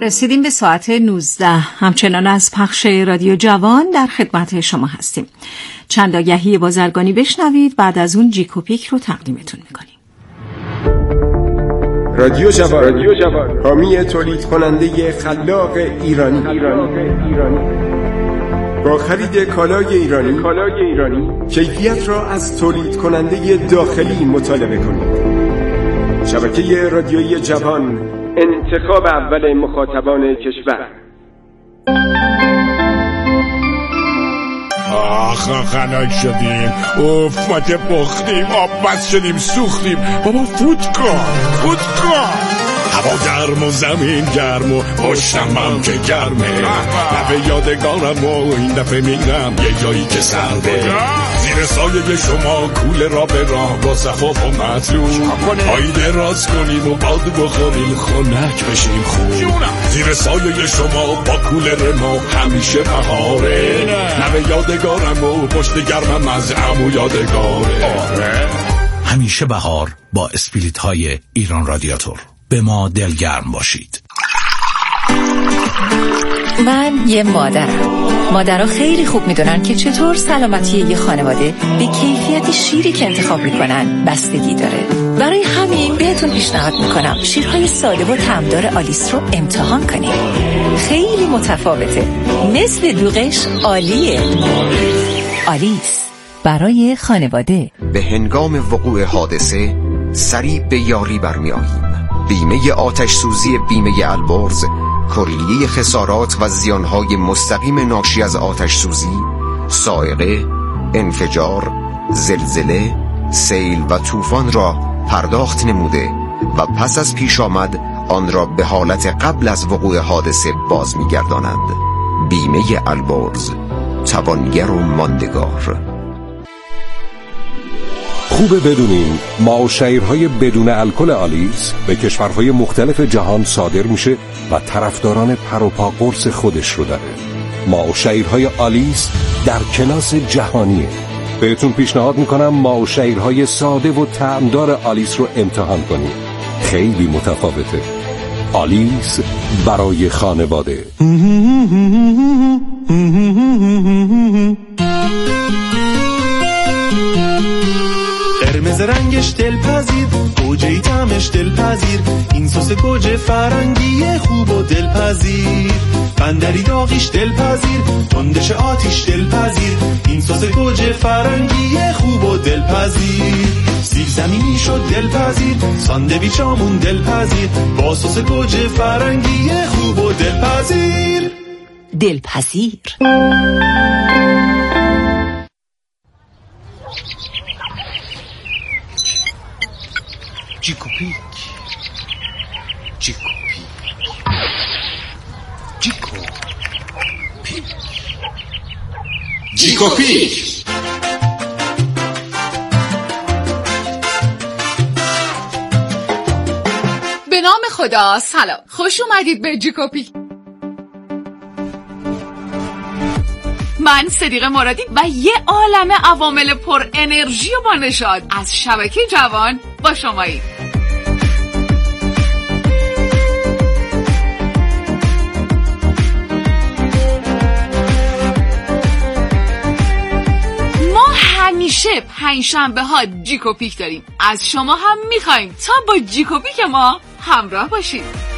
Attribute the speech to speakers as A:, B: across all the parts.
A: رسیدیم به ساعت 19. همچنان از پخش رادیو جوان در خدمت شما هستیم. چند آگهی بازرگانی بشنوید، بعد از اون جیکوپیک رو تقدیمتون میکنیم.
B: رادیو جوان حامی تولید کننده خلاق ایرانی. با خرید کالای ایرانی کیفیت را از تولید کننده داخلی مطالبه کنید. شبکه رادیویی جوان، انتخاب اول مخاطبان کشور.
C: خنک شدیم، ماته پختیم، آب بس شدیم، سوختیم. بابا فوت کن. هوا گرم و زمین گرم و پشتم که گرمه. لبه یادگارم و این دفعه میرم یه جایی که سرده. زیر سایه شما کوله را به راه با صفاف و مطلوب. پای دراز کنیم و باد بخوریم، خنک بشیم خوب. زیر سایه شما با کولر ما همیشه بهاره. لبه یادگارم و پشت گرمم از عمو یادگاره.
D: همیشه بهار با اسپریت های ایران رادیاتور. به ما دلگرم باشید.
E: من یه مادرها خیلی خوب میدونن که چطور سلامتی یه خانواده به کیفیت شیری که انتخاب میکنن بستگی داره. برای همین بهتون پیشنهاد میکنم شیرهای ساده و طعمدار آلیس رو امتحان کنید. خیلی متفاوته، مثل دوغش عالیه. آلیس برای خانواده.
F: به هنگام وقوع حادثه سریع به یاری برمی آییم. بیمه آتش سوزی بیمه البرز کلیه خسارات و زیانهای مستقیم ناشی از آتش سوزی، سائقه، انفجار، زلزله، سیل و طوفان را پرداخت نموده و پس از پیش آمد آن را به حالت قبل از وقوع حادثه باز می‌گردانند. بیمه البرز، توانگر و ماندگار.
G: خوبه بدونین معاشرهای بدون الکل آلیس به کشورهای مختلف جهان صادر میشه و طرفداران پر و پا قرص خودش رو داره. معاشرهای آلیس در کلاس جهانیه. بهتون پیشنهاد میکنم معاشرهای ساده و طعمدار آلیس رو امتحان کنید. خیلی متفاوته. آلیس برای خانواده.
H: قرمز رنگش دلپذیر، گوجه‌ای طعمش دلپذیر، این سس گوجه فرنگی خوب و دلپذیر. بندری داغیش دلپذیر، تندش آتیش دلپذیر، این سس گوجه فرنگی خوب و دلپذیر. سیب زمینی شد دلپذیر، ساندویچامون دلپذیر، با سس گوجه فرنگی خوب و دلپذیر.
E: دلپذیر.
D: جیکوپیک.
I: به نام خدا، سلام، خوش اومدید به جیکوپیک. من صدیقه مرادی و یه عالمه عوامل پر انرژی و با نشاط از شبکه جوان با شماییم. ما همیشه پنجشنبه ها جیکوپیک داریم. از شما هم میخوایم تا با جیکوپیک ما همراه باشید.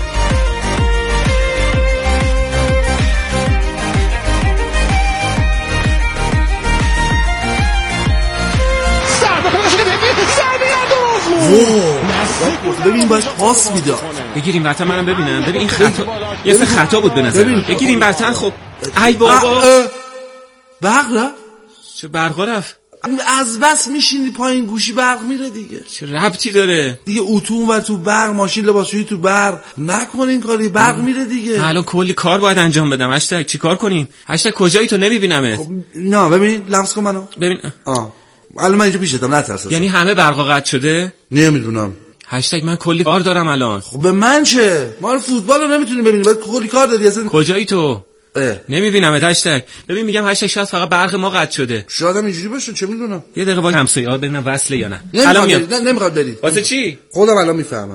J: ببین باید پاس میداد.
K: بگیریم برتن منم ببینم. ببین این خطا یه سه خطا بود به نظر. بگیریم برتن. خب ای بابا
J: برق رفت.
K: چه برقا رفت؟
J: از بس میشینی پایین گوشی برق میره دیگه.
K: چه ربطی داره
J: دیگه؟ اتوم و تو برق، ماشین لباسشویی تو برق، نکن این کاری، برق میره دیگه.
K: الان کلی کار باید انجام بدم. هشتگ چی کار کنیم؟ هشتگ کجایی تو نمیبینمت؟
J: خب نه ببین لمس کن منو.
K: ببین
J: الان من اینجا پیشتم، نترس.
K: یعنی همه برقا قطع شده؟
J: نمیدونم.
K: هشتگ من کلی کار دارم الان.
J: خب به من چه؟ ما فوتبال رو نمیتونیم ببینیم، باید کلی کار داری اصلا.
K: کجایی تو؟ نمیبینمت هشتگ. ببین میگم هشتگ شاید فقط برق ما قطع شده.
J: شاید هم اینجوری باشه، چه میدونم.
K: یه دقیقه وای همسایه‌ها ببینم وصله یا نه.
J: الان میاد. نمیخواد بری.
K: واسه چی؟
J: خودم الان میفهمم.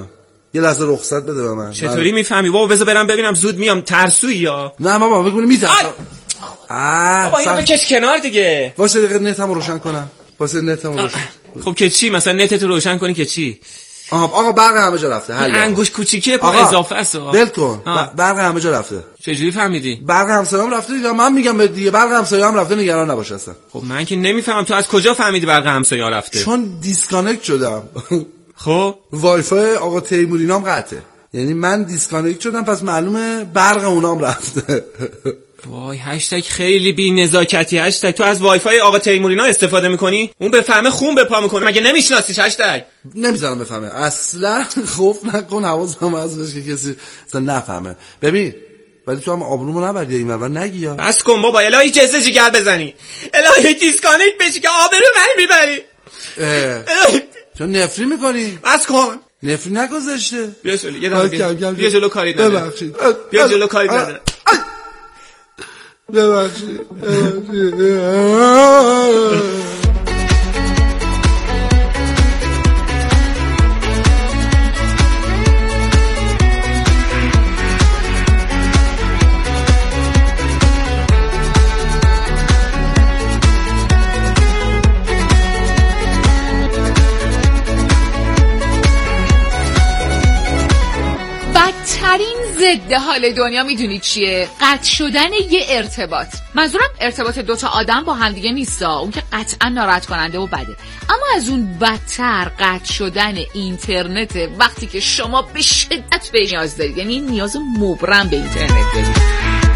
J: یه لحظه رخصت بده به من.
K: چطوری میفهمی بابا؟ بذار برم ببینم زود میام. ترسویی یا
J: نه بابا بگو میترسم.
K: بابا اینو بکش کنار دیگه.
J: واسه دقیقه نتمو روشن کنم.
K: خب که چی؟ مثلا نتتو روشن کنی که چی؟
J: آقا برق همه جا رفته. حل
K: انگوش کوچیکه پا اضافه است.
J: ول کن. برق همه جا رفته.
K: چجوری فهمیدی؟
J: برق همسایه‌ام رفته دیگه. من میگم به دیگه برق همسایه‌ام رفته، نگران نباش اصلا.
K: خب من که نمیفهمم تو از کجا فهمیدی برق همسایه‌ها رفته؟
J: چون دیسکانکت شدم.
K: خب
J: وای فای آقا تیمورینام قطعه. یعنی من دیسکانکت شدم، پس معلومه برق اونام رفته.
K: وای هشتگ خیلی بی نزاکتی. هشتگ تو از وای فای آقا تیمورینا استفاده میکنی؟ اون بفهمه خون به پا میکنه. مگه نمیشناسیش؟ هشتگ
J: نمیذارم بفهمه اصلا. خوف نکن، حواسم هست که کسی اصلا نفهمه. ببین ولی تو هم آبرومو نبردی این ور نگی یا
K: بس کن بابا. الهی جزه جگر بزنی، الهی دیسکانکت بشی که آبرو من میبری.
J: چون نفری میکنی؟
K: بس کن.
J: نفری نگذاشته.
K: بیا جلو یه دقیقه. بیا جلو کاری نداره.
J: ببخشید.
K: بیا جلو کاری نداره.
J: ببخشید.
I: ضد حال دنیا میدونی چیه؟ قطع شدن یه ارتباط. منظورم ارتباط دوتا آدم با همدیگه نیستا، اون که قطعا ناراحت کننده و بده، اما از اون بدتر قطع شدن اینترنت وقتی که شما به شدت به نیاز دارید، یعنی نیاز مبرم به اینترنت دارید.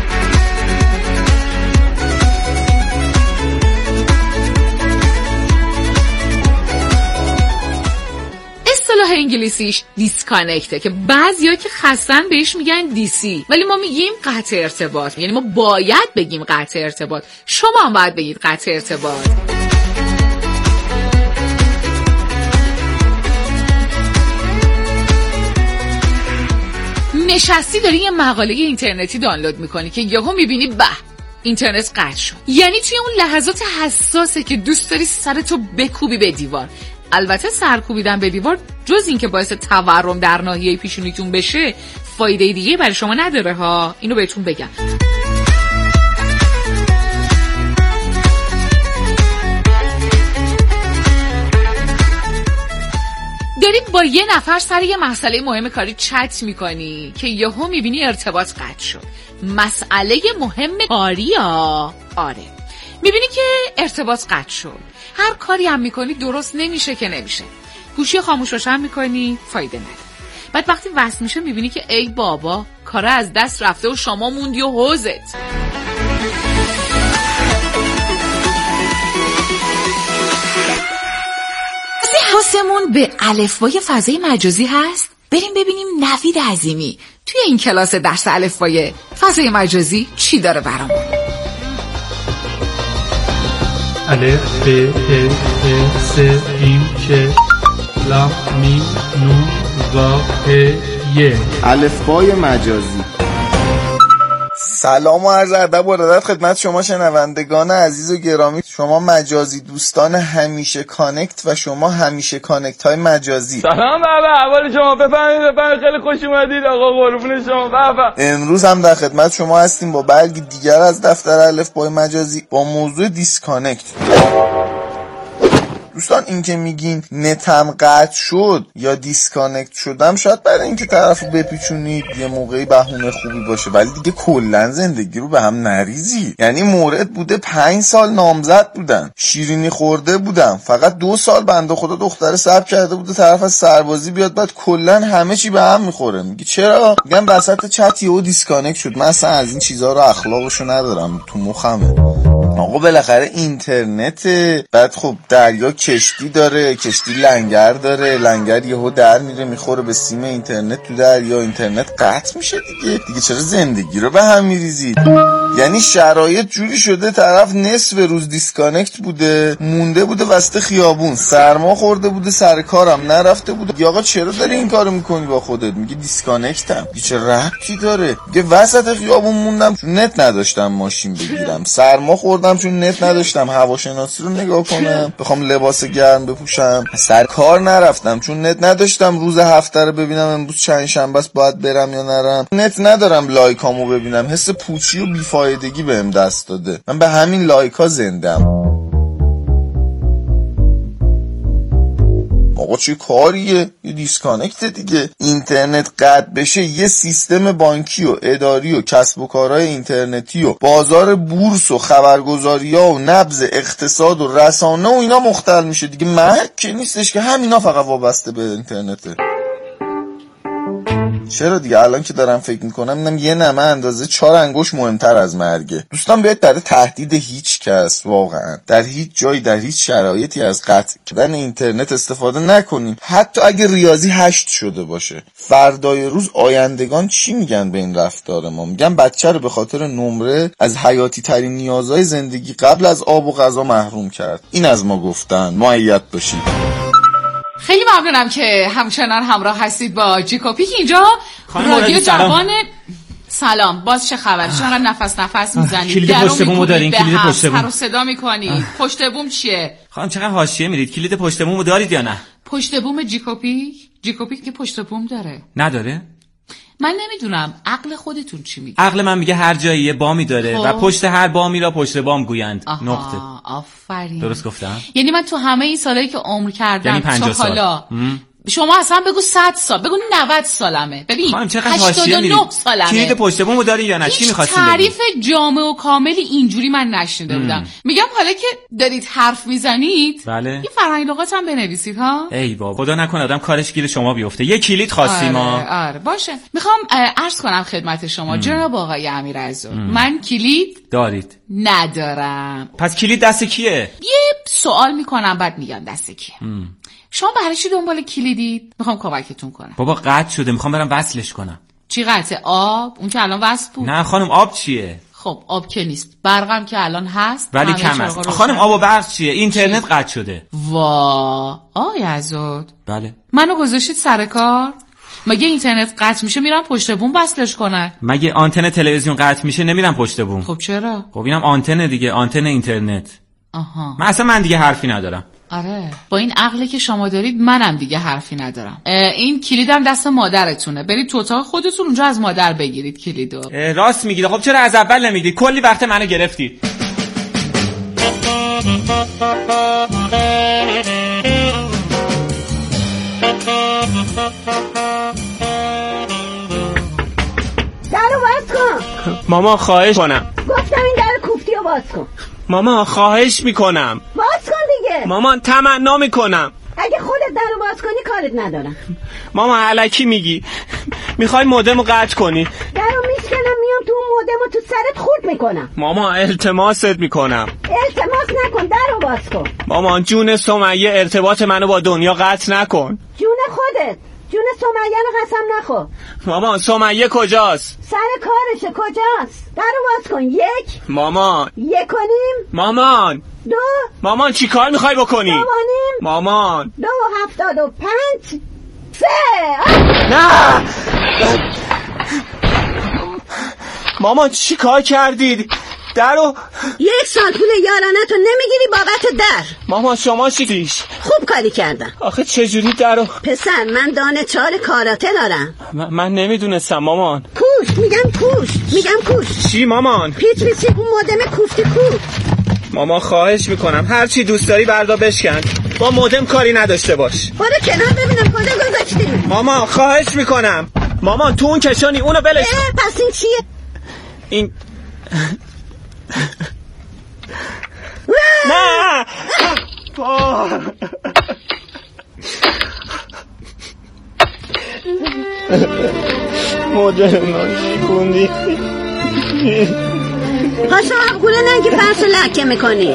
I: اصطلاح انگلیسیش دیسکانکته که بعضیا که خستن بهش میگن دیسی، ولی ما میگیم قطع ارتباط. یعنی ما باید بگیم قطع ارتباط، شما هم باید بگید قطع ارتباط. نشستی داری یه مقاله اینترنتی دانلود میکنی که یهو میبینی به اینترنت قطع شد. یعنی توی اون لحظات حساسه که دوست داری سرتو بکوبی به دیوار. البته سرکوبیدن به دیوار جز این که باعث تورم در ناحیه پیشونیتون بشه فایده دیگه برای شما نداره ها، اینو بهتون بگم. داری با یه نفر سر یه مسئله مهم کاری چت میکنی که یهو میبینی ارتباط قطع شد. مسئله مهم کاری ها؟ آره. میبینی که ارتباط قطع شد. هر کاری هم میکنی درست نمیشه که نمیشه. گوشی خاموش روشن میکنی فایده نداره. بعد وقتی وصل میشه میبینی که ای بابا کار از دست رفته و شما موندی و حوزت. حواسمون به الفبای فضای مجازی هست. بریم ببینیم نوید عظیمی توی این کلاس درس الفبای فضای مجازی چی داره برامون.
L: الف ب ه س ج ک ل م ن و ه ی.
M: الفبای مجازی. سلام و عرض ادب و ارادت خدمت شما شنوندگان عزیز و گرامی، شما مجازی دوستان همیشه کانکت و شما همیشه کانکت های مجازی.
N: سلام بابا، احوال شما؟ بفرمایید خیلی خوش اومدید آقا، قربون شما بابا.
M: امروز هم در خدمت شما هستیم با برگی دیگر از دفتر الفبای مجازی با موضوع دیسکانکت. دوستان این که میگین نتم قطع شد یا دیسکانکت شدم شاید برای اینکه طرفو بپیچونید یه موقعی بهونه خوبی باشه، ولی دیگه کلا زندگی رو به هم نریزی. یعنی مورد بوده 5 سال نامزد بودن، شیرینی خورده بودن، فقط 2 سال بنده خدا دختره صبر کرده بوده طرف از سربازی بیاد، بعد کلا همه چی به هم میخوره. میگی چرا؟ میگم وسط چت یهو دیسکانکت شد. من اصلا از این چیزا رو اخلاقشو ندارم، تو مخمه. آقا بالاخره اینترنت، بعد خب دریا کشتی داره، کشتی لنگر داره، لنگر یهو در میره میخوره به سیم اینترنت تو دریا، اینترنت قطع میشه دیگه چرا زندگی رو به هم میریزید؟ یعنی شرایط جوری شده طرف نصف روز دیسکانکت بوده، مونده بوده وسط خیابون، سرما خورده بوده، سر کارم نرفته بوده. میگه آقا چرا داری این کارو میکنی با خودت؟ میگه دیسکانکتم. میگه چه ربطی داره؟ میگه وسط خیابون موندم، نت نداشتم ماشین بگیرم، سرما خوردم چون نت نداشتم هواشناسی رو نگاه کنم، بخوام لباس گرم بپوشم. سر کار نرفتم چون نت نداشتم روز هفته رو ببینم امروز چند شنبه است باید برم یا نرم. نت ندارم لایکامو ببینم، حس پوچی و بیفایدگی بهم دست داده. من به همین لایکا زندم. آقا چه کاریه؟ یه دیسکانکت دیگه. اینترنت قطع بشه یه سیستم بانکی و اداری و کسب و کارهای اینترنتی و بازار بورس و خبرگزاری‌ها و نبض اقتصاد و رسانه و اینا مختل میشه دیگه. محک که نیستش که همینا فقط وابسته به اینترنته. چرا دیگه الان که دارم فکر میکنم اینم یه نمه اندازه 4 انگشت مهمتر از مرگه. دوستان بیاید در تهدید هیچ کس، واقعا در هیچ جایی در هیچ شرایطی از قطع کردن اینترنت استفاده نکنیم. حتی اگه ریاضی 8 شده باشه. فردای روز آیندگان چی میگن به این رفتار ما؟ میگن بچه رو به خاطر نمره از حیاتی ترین نیازهای زندگی قبل از آب و غذا محروم کرد. این از ما گفتن. مؤید باشید.
I: خیلی ممنونم که همچنان همراه هستید با جیکوپیک. اینجا رادیو جوان. سلام، باز چه خبر؟ چرا نفس میزنید؟
K: کلید پشت بومو دارین؟ کلید پشت بوم
I: رو صدا میکنید. پشت بوم چیه؟
K: خانم چقدر حاشیه میرید. کلید پشت بومو دارید یا نه؟
I: پشت بوم جیکوپیک که پشت بوم داره.
K: نداره؟
I: من نمیدونم عقل خودتون چی میگه.
K: عقل من میگه هر جایی یه بامی داره و پشت هر بامی را پشت بام گویند. نقطه.
I: آفرین.
K: درست گفتم؟
I: یعنی من تو همه این سالایی که عمر کردم،
K: یعنی 50 سال.
I: حالا شما اصلا بگو 100 سال، بگو 90 سالمه. ببین 89 سالمه.
K: کلید پشت بومو داری یا نه؟ چی می‌خواستید؟
I: تعریف جامع و کاملی اینجوری من نشنیده بودم. میگم حالا که دارید حرف میزنید،
K: بله.
I: این فرهنگ لغات هم بنویسید ها.
K: ای بابا خدا نکنه آدم کارش گیر شما بیفته. یه کلید خواستیم ما.
I: آره باشه. میخوام عرض کنم خدمت شما جناب آقای امیرعزور، من کلید
K: دارید؟
I: ندارم.
K: پس کلید دست کیه؟
I: یه سوال میکنم بعد میگم دست کیه. شما برای چی دنبال کلیدید؟ میخوام کمکتون کنم.
K: بابا قطع شده، میخوام برم وصلش کنم.
I: چی قطعه؟ آب؟ اون که الان وصل بود.
K: نه خانم، آب چیه؟
I: خب آب که نیست، برقم که الان هست
K: ولی کم است. خانم آب و برق چیه؟ اینترنت قطع شده.
I: آقای عزاد،
K: بله
I: منو گذاشتید سر کار؟ مگه اینترنت قطع میشه میرم پشت بوم وصلش کنن؟
K: مگه آنتن تلویزیون قطع میشه نمیرم پشت بوم؟
I: خب چرا؟
K: خب اینم آنتن دیگه، آنتن اینترنت. من دیگه حرفی ندارم.
I: آره با این عقلی که شما دارید منم دیگه حرفی ندارم. این کلیدم دست مادرتونه، برید تو اتاق خودتون اونجا از مادر بگیرید کلیدو.
K: راست میگید. خب چرا از اول نمیگید؟ کلی وقت منو گرفتید.
O: درو باز کن.
K: ماما خواهش کنم.
O: گفتم این در کوفتی رو باز کن.
K: ماما خواهش میکنم.
O: باز کن دیگه.
K: مامان تمنا میکنم.
O: اگه خودت درو باز کنی کارت ندارم.
K: ماما الکی میگی. میخوای مودمو قطع کنی.
O: درو میشکنم میام تو اون مودمو تو سرت خورد میکنم.
K: ماما التماست میکنم.
O: التماس نکن، درو باز کن.
K: مامان جون سمیه ارتباط منو با دنیا قطع نکن.
O: جون خودت. جون سمیه رو قسم نخور.
K: مامان سمیه کجاست؟
O: سر کارشه. کجاست؟ درو باز کن. 1
K: مامان
O: 1 کنیم.
K: مامان
O: 2
K: مامان چی کار میخوای بکنی؟
O: 2 کنیم.
K: مامان
O: 2.75 3
K: نه مامان چی کار کردید؟ درو
O: 1 سال پول یارانتو نمیگیری بابت در.
K: مامان شما چیش؟
O: خوب کاری کردم.
K: آخه چجوری درو؟
O: پسر من دانه 4 کاراته دارم.
K: من نمیدونستم مامان.
O: کوش میگم کوش.
K: چی مامان؟
O: پیچ اون مودم کوفتی کو.
K: مامان خواهش میکنم هر چی دوست داری بردا بشکن، با مودم کاری نداشته باش.
O: برو کنار ببینم کجا گذاشتی.
K: مامان خواهش میکنم. مامان تو اون کشانی اونو بلش.
O: پس این چیه؟
K: این نه مودم ناشکوندی.
O: پاشو عقوله نگی فرسو لکه میکنی.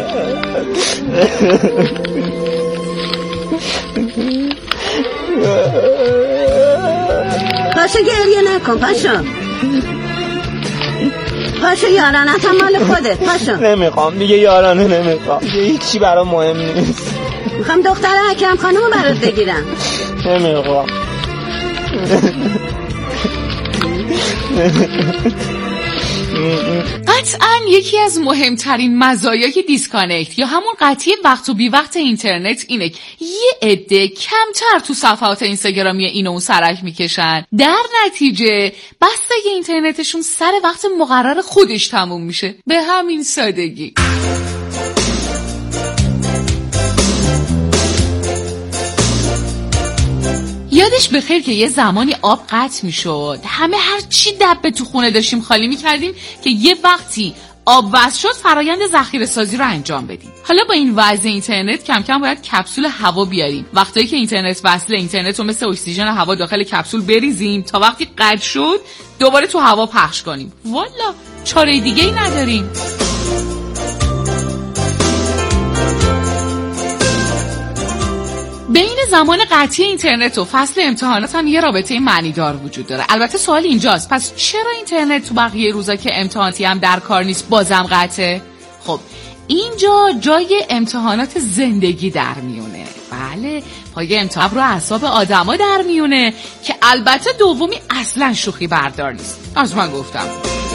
O: پاشو گریه نکن. پاشو یارانت هم مال خودت. پاشو.
K: نمیخوام دیگه یارانه، نمیخوام دیگه هیچی برام مهم نیست.
O: میخوام دختر اکرم خانومو برات بگیرم.
K: نمیخوام.
I: قطعاً یکی از مهمترین مزایای دیسکانکت یا همون قطعی وقت و بی وقت اینترنت اینه که یه عده کمتر تو صفحات اینستاگرامی این و اون سرک میکشن، در نتیجه بستگی اینترنتشون سر وقت مقرر خودش تموم میشه. به همین سادگی. یادش بخیر که یه زمانی آب قطع میشد، همه هر چی دبه تو خونه داشتیم خالی میکردیم که یه وقتی آب وصل شد فرایند ذخیره سازی رو انجام بدیم. حالا با این وضع اینترنت کم کم باید کپسول هوا بیاریم. وقتی که اینترنت وصله اینترنت رو مثل اکسیژن هوا داخل کپسول بریزیم تا وقتی قطع شد دوباره تو هوا پخش کنیم. والا چاره دیگه ای نداریم. بین زمان قطعی اینترنت و فصل امتحانات هم یه رابطه معنیدار وجود داره. البته سوال اینجاست، پس چرا اینترنت تو بقیه روزا که امتحاناتی هم در کار نیست بازم قطعه؟ خب اینجا جای امتحانات زندگی در میونه. بله، پای امتحان رو اعصاب آدما در میونه که البته دومی اصلا شوخی بردار نیست. از من گفتم.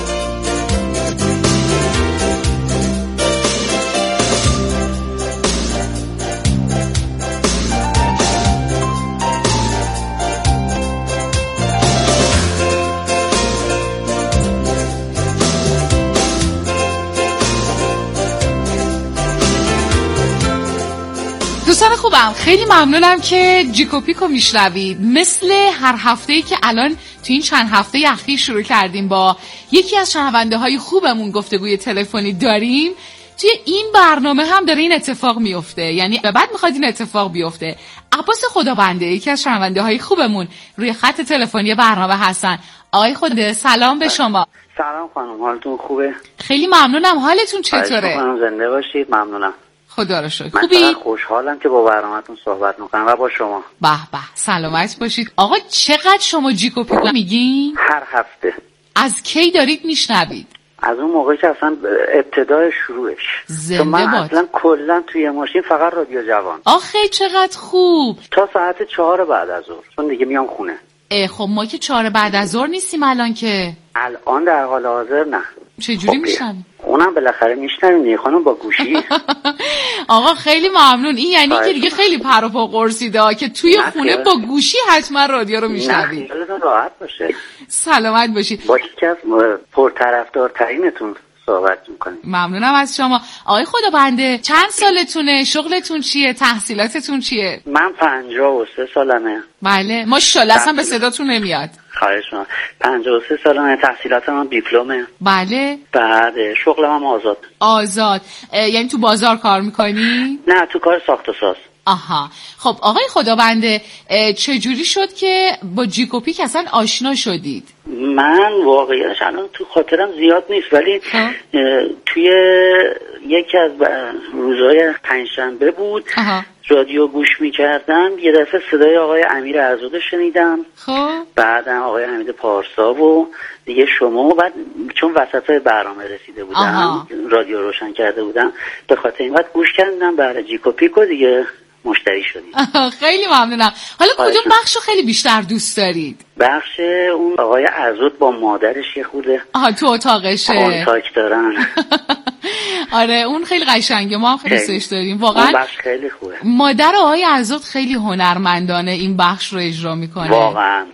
I: دوستان خوبم، خیلی ممنونم که جیکوپیکو میشنوید. مثل هر هفته‌ای که الان تو این چند هفته اخیر شروع کردیم با یکی از شنونده های خوبمون گفتگوی تلفنی داریم، توی این برنامه هم داره این اتفاق میفته. یعنی به بعد میخواد این اتفاق بیفته. عباس خدابنده یکی از شنونده های خوبمون روی خط تلفنی برنامه هستن. آقای خدا سلام به شما.
P: سلام خانم، حالتون خوبه؟
I: خیلی ممنونم. حالتون چطوره؟
P: خانم زنده باشید. ممنونم.
I: خدا رو شکر.
P: خوبی؟ خوشحالم که با برنامه‌تون صحبت می‌کنم و با شما.
I: به به، سلامت باشید. آقا چقدر شما جیکوپیکو میگین؟
P: هر هفته.
I: از کی دارید میشنوید؟
P: از اون موقعی که اصلا ابتدای شروعش.
I: زنده
P: من
I: باد.
P: اصلا کلا توی ماشین فقط رادیو جوان.
I: آخه چقدر خوب.
P: تا ساعت 4 بعد از ظهر. چون دیگه میام خونه.
I: خب ما که 4 بعد از ظهر نیستیم الان که.
P: الان در حال حاضر نه.
I: چجوری میشنویم؟
P: اونم بالاخره میشنویم دیگه خانم، با گوشی.
I: آقا خیلی ممنون. این یعنی که دیگه خیلی پر و پا قرصیده که توی خونه با گوشی حتما رادیو رو میشنوید.
P: خیالتون راحت باشه.
I: سلامت باشید.
P: با یکی از پرطرفدارترینتون صحبت میکنیم.
I: ممنونم از شما. آقای خدابنده چند سالتونه؟ شغلتون چیه؟ تحصیلاتتون چیه؟
P: من 53 سالمه.
I: بله، ماشاءالله اصلا به صداتون نمیاد.
P: خواهش می‌کنم. 53 سالمه، تحصیلات من دیپلمه.
I: بله.
P: بعد شغلم هم آزاد.
I: آزاد یعنی تو بازار کار میکنی؟
P: نه، تو کار ساخت و ساز.
I: آها. خب آقای خدابنده چجوری شد که با جیکوپیک اصلا آشنا شدید؟
P: من واقعیتش الان تو خاطرم زیاد نیست، ولی توی یکی از روزهای پنجشنبه بود. رادیو گوش می‌کردم، یه دفعه صدای آقای امیر عزوده شنیدم.
I: خب
P: بعدم آقای حمید پارسا و دیگه شما، و بعد چون وسطای برنامه رسیده بودم رادیو روشن کرده بودم، به خاطر این وقت گوش کردم برای جیکوپیکو دیگه مشتری شدید.
I: خیلی ممنونم. حالا کدوم بخشو خیلی بیشتر دوست دارید؟
P: بخش اون آقای عزود با مادرش یه خورده
I: تو اتاقشه
P: کانتاکت دارن.
I: آره اون خیلی قشنگه، ما هم خیلی دوستش داریم واقعا.
P: اون بخش خیلی خوبه.
I: مادر آقای عزود خیلی هنرمندانه این بخش رو اجرا میکنه.
P: واقعا.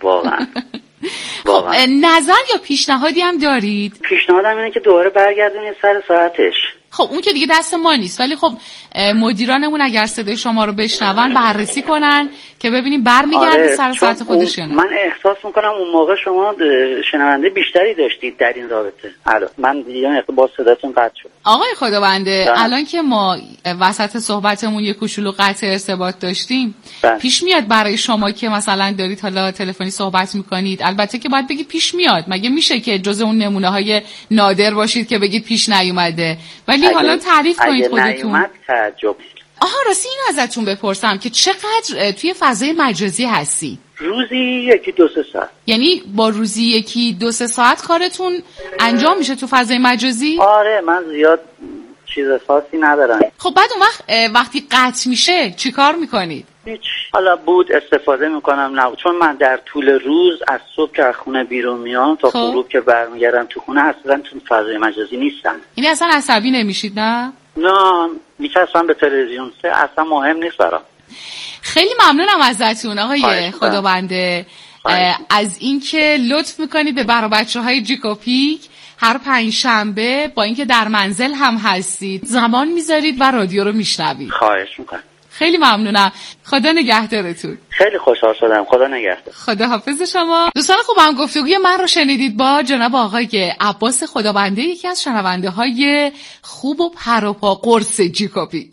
I: خب نظر یا پیشنهادی هم دارید؟
P: پیشنهادم اینه که دوباره برگردونید سر ساعتش.
I: خب اون که دیگه دست ما نیست، ولی خب مدیرانمون اگر صدای شما رو بشنون بررسی کنن که ببینیم برمیگرده سر ساعت خودش یا نه.
P: من احساس میکنم اون موقع شما شنونده بیشتری داشتید در این رابطه. من دیگه با صداتون قطع شد.
I: آقای خدابنده الان که ما وسط صحبتمون یه کوچولو قطع ارتباط داشتیم، پیش میاد برای شما که مثلا دارید حالا تلفنی صحبت میکنید، البته که باید بگید پیش میاد، مگه میشه که جز اون نمونه های نادر باشید که بگید پیش نیومده؟ ولی حالا تعریف کنید خودتون.
P: تعجب.
I: راستی اینو ازتون بپرسم که چقدر توی فضای مجازی هستی؟
P: روزی 1-2 ساعت.
I: یعنی با روزی 1-2 ساعت کارتون انجام میشه تو فضای مجازی؟
P: آره، من زیاد چیز خاصی ندارم.
I: خب بعد اون وقتی قطع میشه چی کار میکنید؟
P: هیچ. حالا بود استفاده میکنم نه، چون من در طول روز از صبح که از خونه بیرون میام تا غروب که برمیگردم تو خونه اصلا تو فضای مجازی نیستم.
I: این اصلا عصبی نمیشید نه؟
P: نه میچسبم به تلویزیون، اصلا مهم نیست برام.
I: خیلی ممنونم ازتون آقای خدابنده از اینکه لطف میکنید به برا بچه‌های جیکوپیک هر پنجشنبه با اینکه در منزل هم هستید زمان میذارید و رادیو رو میشنوید.
P: خواهش میکنم.
I: خیلی ممنونم. خدا نگهدارتون.
P: خیلی خوشحال شدم. خدا نگهدار.
I: خدا حافظ شما. دوستان خوبم، گفتگوی من رو شنیدید با جناب آقای عباس خدابنده، یکی از شنونده های خوب و پروپا قرص جیکوپیک.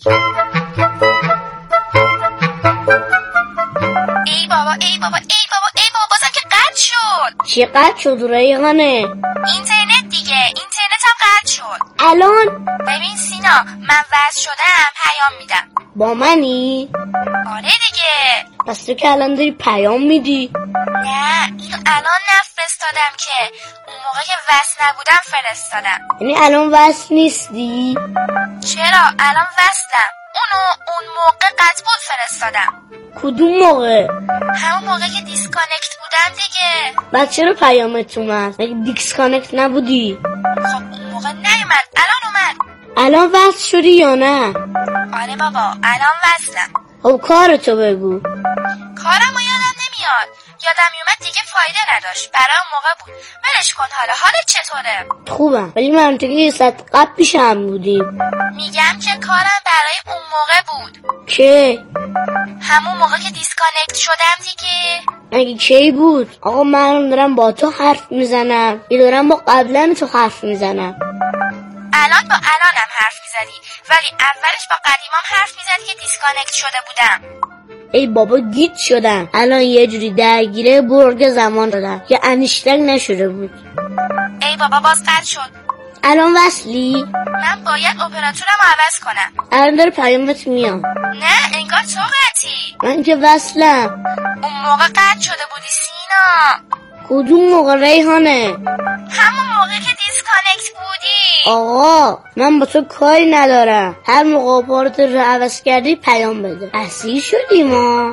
Q: ای بابا ای بابا ای بابا ای بابا بازم که قطع شد.
O: چی قطع شد ریحانه؟
Q: اینترنت دیگه، اینترنتم قطع شد.
O: الان؟
Q: ببین سینا، من وصل شدم پیام میدم.
O: با منی؟
Q: آره دیگه.
O: پس تو که الان داری پیام میدی؟
Q: نه اینو الان نفرستادم که اون موقع که وصل نبودم فرستادم.
O: یعنی الان وصل نیستی؟
Q: چرا الان وصلم. اون موقع قطع بود فرستادم.
O: کدوم موقع؟
Q: همون موقع که دیسکانکت بودم دیگه.
O: بعد چرا پیامت اومد؟ مگه دیسکانکت نبودی؟
Q: خب اون موقع نیومد، الان اومد.
O: الان وصل شدی یا نه؟
Q: آره بابا الان وصلم.
O: خب کارتو بگو.
Q: کارمو یادم نمیاد، یادم میومد دیگه فایده نداشت، برای اون موقع بود. ولش کن. حالت چطوره؟
O: خوبم، ولی من تو یه ساعت قبل پیش هم بودیم.
Q: میگم که کارم برای اون موقع بود.
O: که؟
Q: همون موقع که دیسکانکت شدم دیگه.
O: مگه کی بود؟ آقا من دارم با تو حرف میزنم یا دارم با قبلا تو حرف میزنم؟
Q: الان با الانم حرف میزدی، ولی اولش با قدیمام حرف میزدی که دیسکانکت شده بودم.
O: ای بابا گیت شدم. الان یه جوری درگیره برگ زمان دادم که انیشتنگ نشده بود.
Q: ای بابا باز قطع شد.
O: الان وصلی؟
Q: من باید اپراتورم عوض کنم.
O: الان داره پیامت میام.
Q: نه انگار تو قطعی.
O: من که وصلم.
Q: اون موقع قطع شده بودی سینا.
O: کدوم موقع ریحانه؟
Q: همون موقع که دیسکانکت بودی.
O: آقا من با تو کاری ندارم. هر موقع اپراتور رو عوض کردی پیام بده. اسیر شدی ما.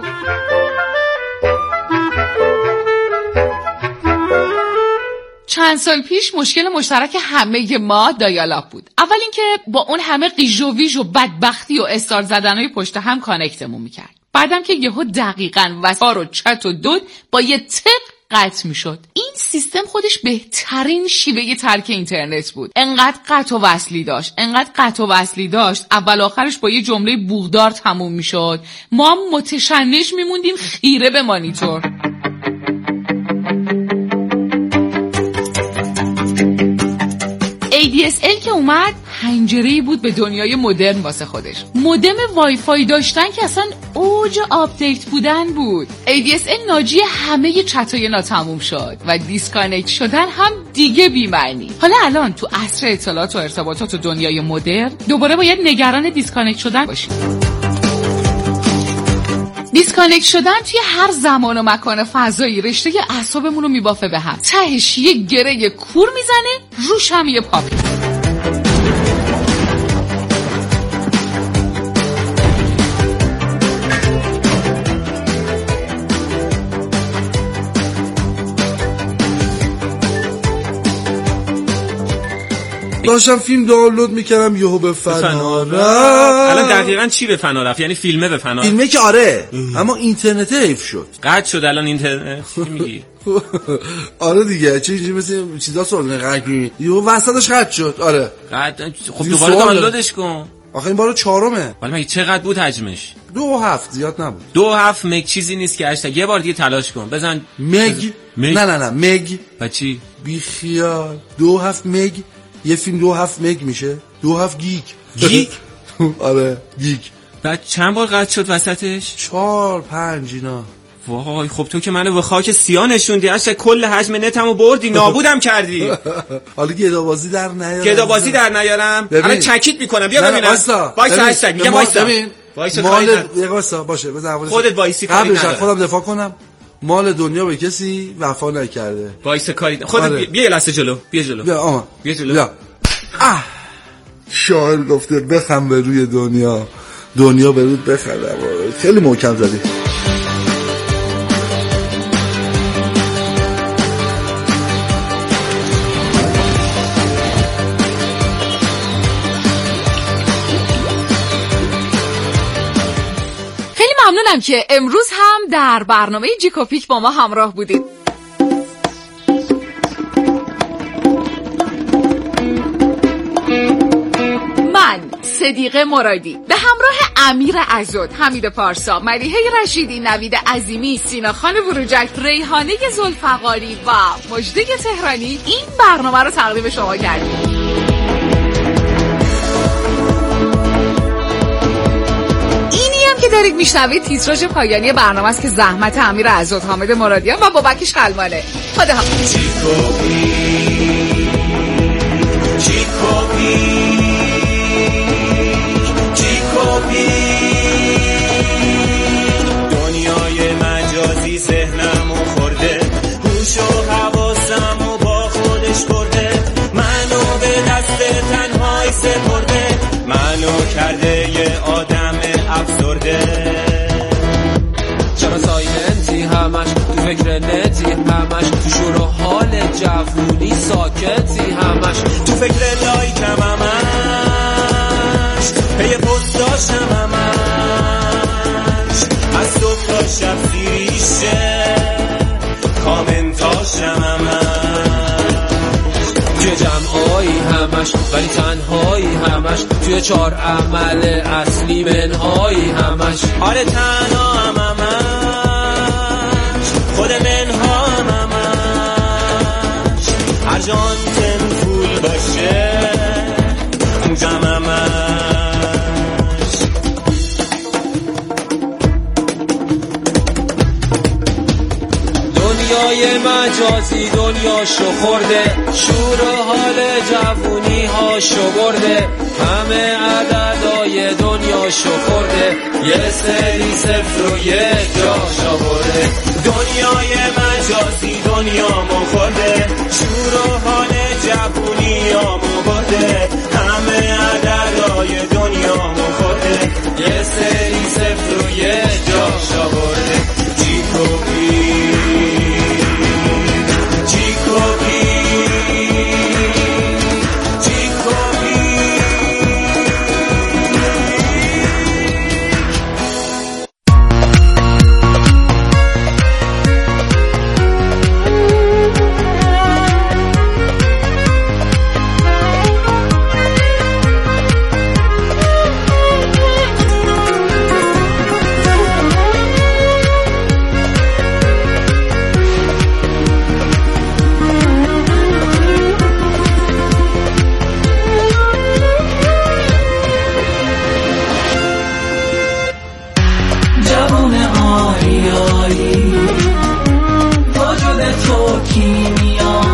I: چند سال پیش مشکل مشترک همه ما دایالاپ بود. اول اینکه با اون همه قیژ و ویژ و بدبختی و استار زدنهای پشت هم کانکتمون میکرد. بعدم که یهو دقیقاً وسار و چت و دود با یه تق قطع میشد. این سیستم خودش بهترین شیوه ترک اینترنت بود. انقدر قطع و وصلی داشت اول آخرش با یه جمله بوغدار تموم میشد. ما هم متشنج میموندیم خیره به مانیتور. ADSL که اومد پنجره‌ای بود به دنیای مدرن واسه خودش. مودم وای فای داشتن که اصلا اوج آپدیت بودن بود. ADSL ناجی همه چتای ناتموم شد و دیسکانکت شدن هم دیگه بی‌معنی. حالا الان تو عصر اطلاعات و ارتباطات و دنیای مدرن دوباره باید نگران دیسکانکت شدن باشیم. دیسکانکت شدن توی هر زمان و مکان فضایی رشته اعصابمون رو میبافه به هم. تهش یه گره کور میزنه، روش هم یه پاپی.
J: داشتم فیلم دانلود میکردم یهو به فنا رفت.
K: الان دقیقاً چی به فنا رفت؟ یعنی فیلمه به فنا رفت؟
J: فیلمه که آره اما اینترنت حیف شد.
K: قطع شد الان اینترنت. چی میگی؟
J: آره دیگه چیزی مثل چیزا سوال قطع یهو وسطش قطع شد. آره
K: قطع. خب دوباره دانلودش کن.
J: آخه این بار چهارمه.
K: ولی مگه چقدر بود حجمش؟
J: 2.7 زیاد نبود.
K: 2.7 مگ چیزی نیست که هشتگ یه بار دیگه تلاش کن بزن
J: مگ. نه مگ.
K: بچی
J: بی خیال 2.7 مگ. یه فیلم 2.7 مگ میشه 2.7 گیگ. آره گیگ.
K: بعد چند بار قطع شد وسطش؟
J: 4-5 اینا.
K: وای خب تو که منو به خاک سیاه نشوندی. اصلا کل حجم نتمو بردی، نابودم کردی.
J: حالا گدابازی در نیارم.
K: الان چکیت میکنم. بیا ببینم. وایسا هشتگ میگم وایسا
J: وایسا باشه بزن
K: خودت وایسی کاری نداره.
J: خودم دفاع کنم. مال دنیا به کسی وفا نکرده.
K: وایسا کاری خودت. بیا لحظه جلو. بیا
J: جلو. شاعر گفته بخم به روی دنیا دنیا برود بخره. خیلی محکم زدی.
I: ممنونم که امروز هم در برنامه جیکوپیک با ما همراه بودید. من صدیقه مرادی به همراه امیر عزاد، حمید پارسا، ملیحه رشیدی، نوید عظیمی، سینا خان بروجک، ریحانه ذوالفقاری و مجده تهرانی این برنامه رو تقدیم شما کردیم. که دارید میشنوید تیتراژ پایانی برنامه است که زحمت امیر عزاد، حامد مرادیان و بابک شلمانه. خداحافظ.
H: دنیای مجازی ذهنمو خورده، هوش و حواسمو با خودش برده، منو به دست تنهایی سپرده، منو کرده یه آدم افسرده.
R: چرا سایلنتی همش تو فکر نتی، همش تو شور و حال جوونی ساکتی، همش
H: تو فکر لایکم، همش پی پستاشم، همش از صبح تا شب زیریشه کامنتاشم، توی جمعایی همش ولی تنهایی همش، توی 4 عمل اصلی منهایی همش، آره تنها هم همش، خود منها هم همش، هر جان تنفول باشه اونجام همش. دنیای مجازی دنیاشو خورده، شور و حال جوونی هاشو برده، همه عددهای دنیاشو خورده، یه سری صفر و یه جاش آورده. دنیای مجازی دنیامو خورده، شور و حال جوونی هامو برده، همه عددهای دنیامو خورده، یه سری صفر و یه جاش آورده.
S: وجود تو کیمیایی